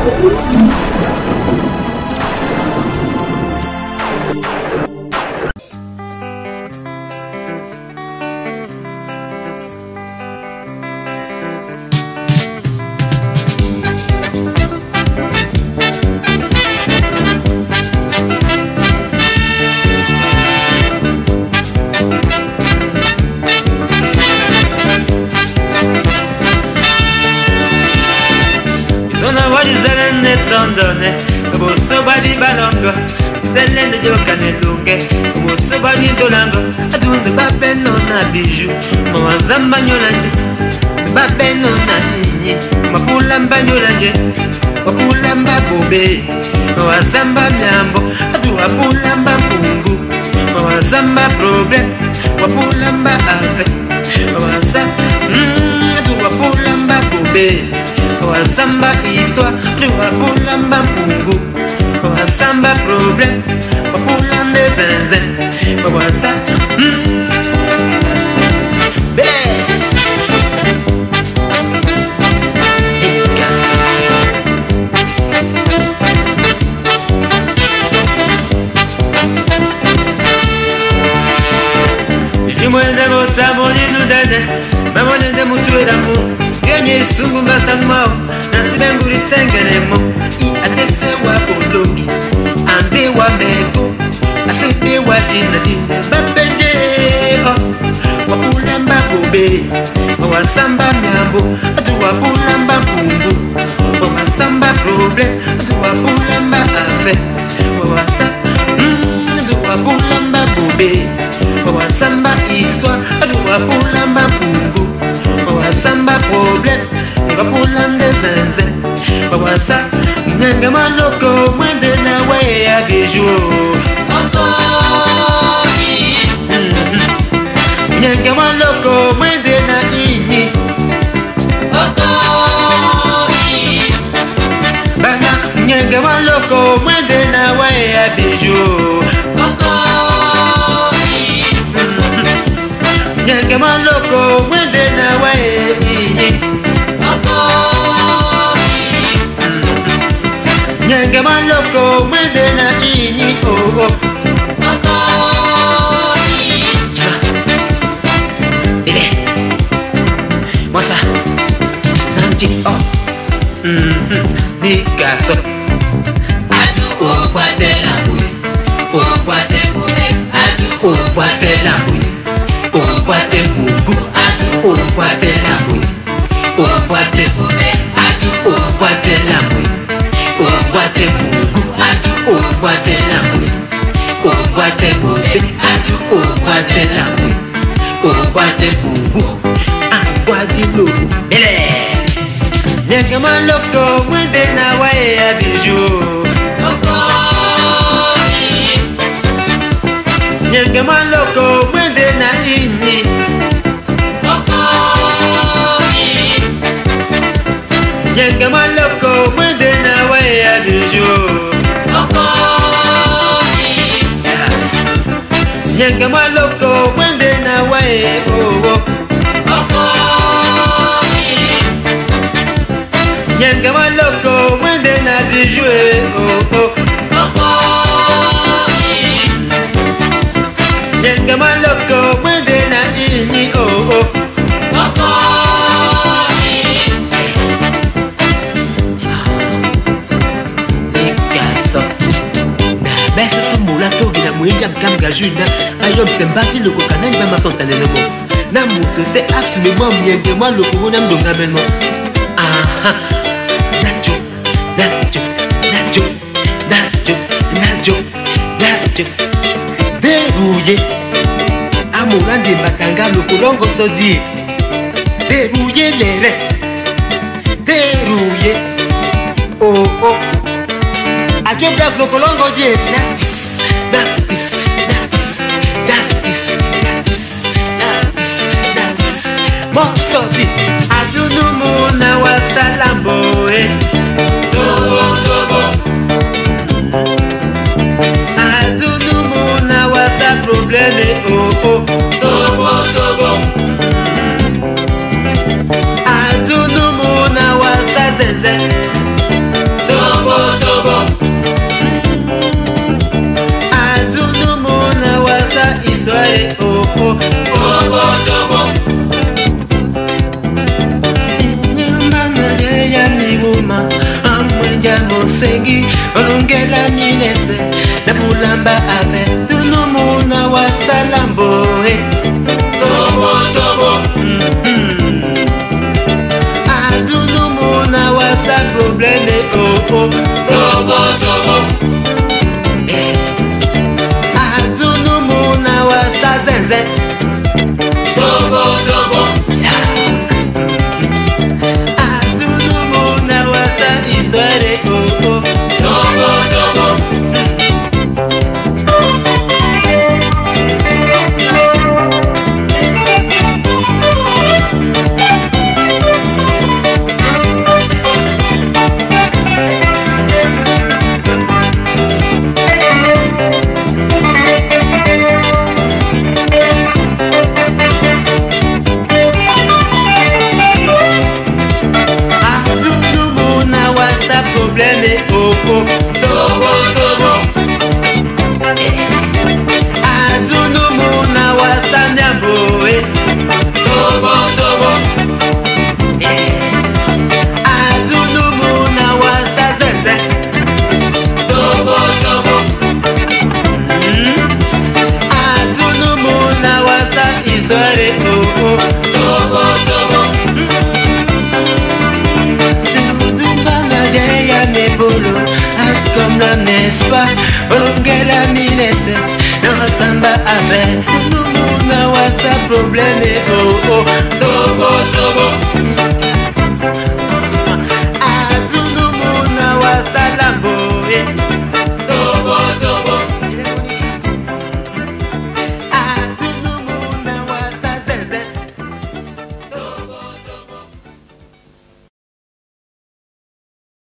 Badi balongo, selene joka nelunge, moso badi dolango, adunde babeno na bijou, mawazamba nyolanje, babeno na nini, mapulamba nyolanje, mapulamba bobe, mawazamba myambo, adu wapulamba pungu, mawazamba problem, wapulamba ave, mawazamba, adu wapulamba bobe, mawazamba histoire, adu wapulamba pungu. Samba problème, pour l'amener zinzin, pour voir ça. Dis-moi de votre amour, nous donne, maman de mon tour d'amour. Gagner sous mon bassin de mort, ainsi bien goût de tengenemo. Atese wa bolongi, ande wa mebo, asepe wa dina dina, babenje oh, wa pulamba bobe, wa samba myambo, adu wa pulamba pungu, wa samba problem, adu wa pulamba afe, wa sa, adu wa pulamba bobe, wa samba histoire, adu wa pulamba pungu, wa samba problem, wa pulanda zinzin, wa sa. Nyanga maloko mwende na we ya bijou Nyanga maloko mwende na ini Bana nyanga maloko mwende na we ya bijou Nyanga maloko mwende na we ya ini Nyanga maloko mwende na ini oh oh Bébé Moi ça Nanti oh Nikaso Adu o boite la bouille O boite boube Adu o boite la bouille O boite boubou Adu o boite la bouille O boite boube Adu o boite la bouille O boite boubou, adu o boite la bouille. O boite boube, adu o boite la bouille. O boite boubou, a boite boubou. Bele Nyanga maloko mwende na we ya bijou Nyanga maloko mwende na ini Nyanga maloko mwende na we ya bijou Nyanga maloko mwende na we oh oh Nyanga maloko mwende na bijou oh oh Nyanga maloko mwende na ini oh oh Besa somola togi na mwenja mkamga juna Ayo msembati loko kanani mama sontane nemo Na muto te asume mwa mnyenge mwa loko mwana mdonga menmo Aha Nacho, nacho, nacho, nacho, nacho, nacho Derouye Amoura de batanga loko longo sodi Derouye lere Derouye Oh oh Ajo brave loko longo die Natis, natis, natis, natis, natis, natis, natis Monsodi Adunu muna wasalambo Tobo, tobo Adunu muna wasa probleme oh oh Tobo, tobo Adunu muna wasa zenze Tobo Olongi, olongela minese, na mulamba ave, tunumuna wa salambo, Tobo, tobo. Tunumuna wa sa probleme, oh. Tobo, tobo. Tunumuna wa sa zenze. Tobo, tobo. Tunumuna wa sa histoire, oh. Tobo, tobo. Probleme, oh. Tobo, tobo. Tunumuna wa sa nyambo, Tobo, tobo. Tunumuna wa sa zenze. Tobo, tobo. Tunumuna wa sa histoire, oh. Tobo, tobo. Comme l'homme n'est-ce pas, olongela minese, na wasamba ave, tunumuna wa sa probleme,